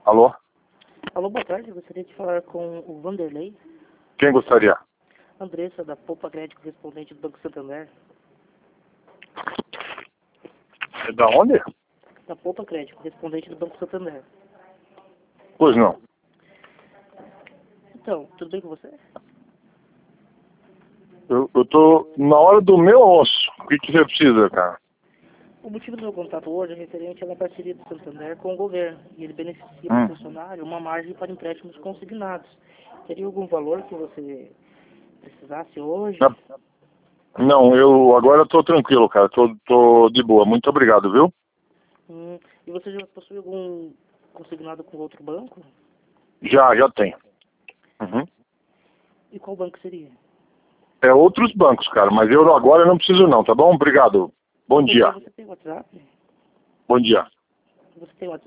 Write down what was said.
Alô? Alô, boa tarde. Eu gostaria de falar com o Vanderlei. Quem gostaria? Andressa, da Poupa Crédito, correspondente do Banco Santander. É da onde? Da Poupa Crédito, correspondente do Banco Santander. Pois não. Então, tudo bem com você? Eu tô na hora do meu almoço. O que você precisa, cara? O motivo do meu contato hoje é referente à parceria do Santander com o governo. E ele beneficia para o funcionário uma margem para empréstimos consignados. Teria algum valor que você precisasse hoje? Não, eu agora tô tranquilo, cara. Tô de boa. Muito obrigado, viu? E você já possui algum consignado com outro banco? Já tem. Uhum. E qual banco seria? É outros bancos, cara, mas eu agora não preciso não, tá bom? Obrigado. Bom dia. Você tem WhatsApp? Bom dia. Você tem WhatsApp?